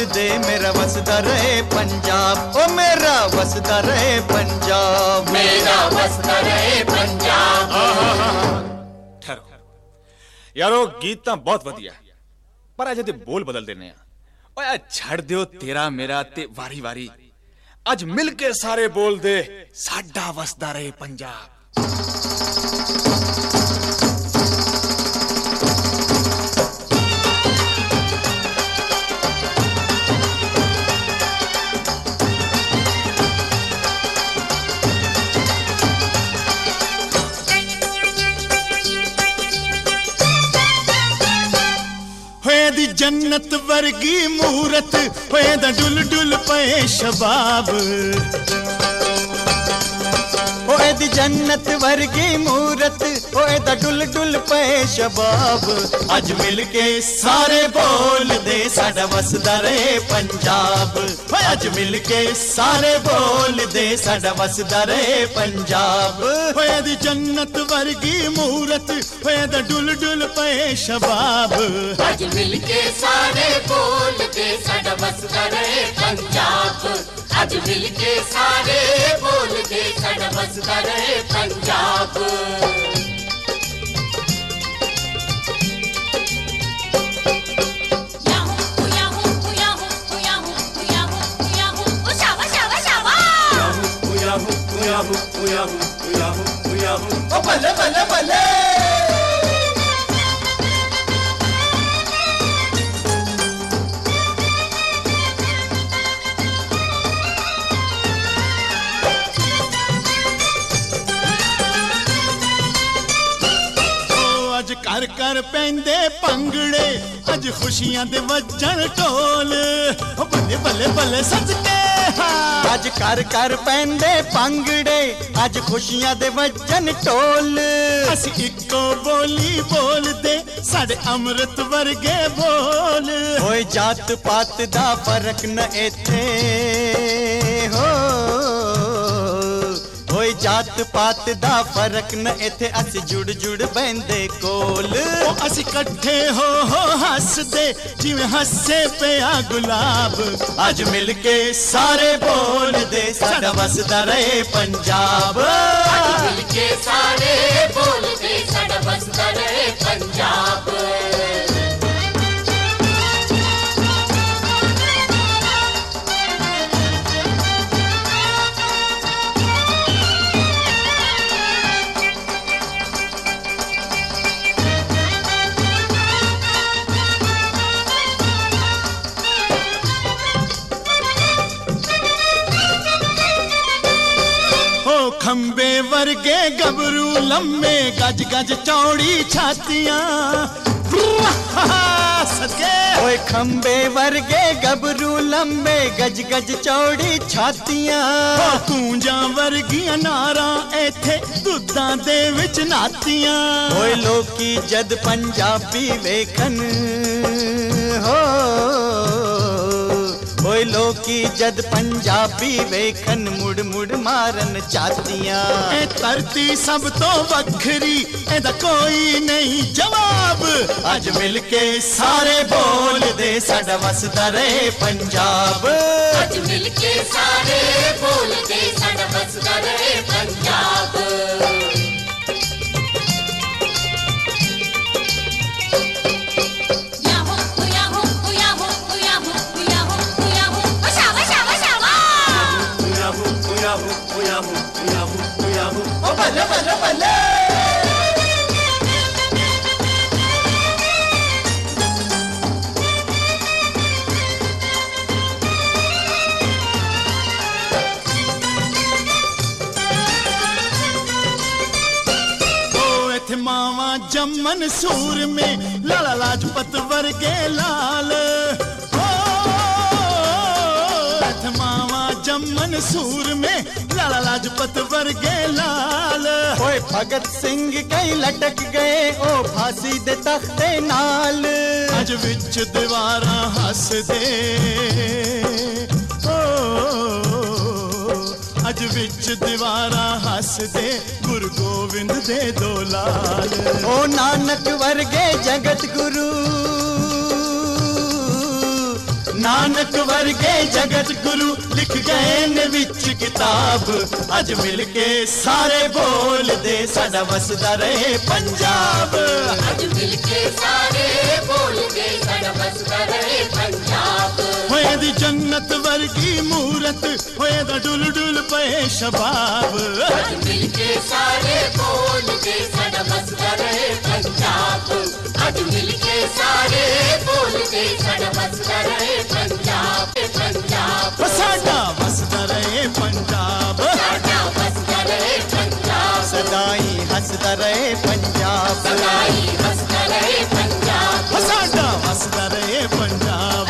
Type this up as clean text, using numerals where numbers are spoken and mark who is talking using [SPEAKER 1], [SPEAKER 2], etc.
[SPEAKER 1] दे मेरा वसदा रहे पंजाब, ओ मेरा वसदा रहे पंजाब,
[SPEAKER 2] मेरा वसदा रहे पंजाब।
[SPEAKER 3] ठहरो यारो, गीत तां बहुत वधिया पर अज दे बोल बदल देने आ। ओए छड़ दियो तेरा मेरा ते वारी वारी, अज मिल के सारे बोल दे साडा वसदा रहे पंजाब।
[SPEAKER 4] दी जन्नत वर्गी मूरत होए दा डुल डुल पे शबाब,
[SPEAKER 1] होए दी जन्नत वर्गी मूरत होए दा डुल डुल पे शबाब। अज मिल के सारे बोल दे साडा वसदा रहे पंजाब, अज मिल के सारे बोल दे साडा वसदा रहे पंजाब।
[SPEAKER 4] होए दी जन्नत वर्गी मूरत होए दा डुल डुल पे शबाब,
[SPEAKER 2] अज मिल के सारे बोल दे साडा वसदा रहे पंजाब, अज मिल के सारे बोल दे साडा वसदा रहे पंजाब।
[SPEAKER 1] ओ बल्ले बल्ले बल्ले
[SPEAKER 4] कर कर पैंदे पंगड़े अज खुशियां दे वजन ढोल, बल्ले बल्ले बल्ले सजके
[SPEAKER 1] अज कर कर पैंदे पंगड़े अज खुशियां दे वजन ढोल।
[SPEAKER 4] असी इको बोली बोल दे साडे अमृत वर्गे बोल,
[SPEAKER 1] होए जात पात दा फर्क न इत्थे हो, होए जात पात दा फर्क न इत्थे असी जुड़ जुड़ बहंदे कोल।
[SPEAKER 4] असी कट्ठे हो हस दे जिवें हसे पिया गुलाब,
[SPEAKER 1] अज मिल के सारे बोल दे साडा वसदा रहे पंजाब,
[SPEAKER 2] अज मिल के सारे बोल दे साडा वसदा रहे पंजाब।
[SPEAKER 4] खंबे वर्गे गबरू लम्बे गज गज चौड़ी छातियां,
[SPEAKER 1] ओए खंबे वर्गे गबरू लंबे गज गज चौड़ी छातियां,
[SPEAKER 4] कूंजा वर्गियां नारा एथे दुद्धां दे विच नातियां।
[SPEAKER 1] ओए लोकी जद पंजाबी वेखन हो, ओए लोकी जद पंजाबी वेखन मुड़ मुड़ मारन चातियां।
[SPEAKER 4] ए धरती सब तो वखरी एदा कोई नहीं जवाब,
[SPEAKER 1] अज मिल के सारे बोल दे साडा वसदा रहे पंजाब,
[SPEAKER 2] अज मिल के सारे बोल दे साडा वसदा रहे पंजाब।
[SPEAKER 1] ओ बल्ले बल्ले बल्ले
[SPEAKER 4] मावा जमन सूर में लाला लाजपत वर्गे लाल, मावा जमन सूर में लाला लाजपत वर्गे लाल।
[SPEAKER 1] ओए भगत सिंह कई लटक गए ओ फांसी दे तख्ते नाल,
[SPEAKER 4] अज विच दीवारां हस दे अज विच दीवारां हस दे गुरु गोविंद दे दो लाल।
[SPEAKER 1] ओ नानक वर्गे जगत गुरु, नानक नानक वर्गे जगत गुरु लिख गए ने विच किताब अज मिल के सारे बोल दे साडा वसदा रहे पंजाब
[SPEAKER 2] अज मिल के सारे बोल दे साडा वसदा रहे पंजाब
[SPEAKER 4] होए दी जन्नत वर्गी मूरत होए दा डुल डुल पे शबाब
[SPEAKER 2] अज मिल के सारे बोल दे साडा वसदा रहे पंजाब अज मिल के सारे बोल दे साडा वसदा रहे पंजाब पंजाब
[SPEAKER 4] साडा वसदा रहे पंजाब
[SPEAKER 2] साडा वसदा रहे पंजाब
[SPEAKER 1] सदाई हसदा रहे पंजाब
[SPEAKER 2] सदाई हसदा रहे पंजाब
[SPEAKER 4] साडा वसदा रहे पंजाब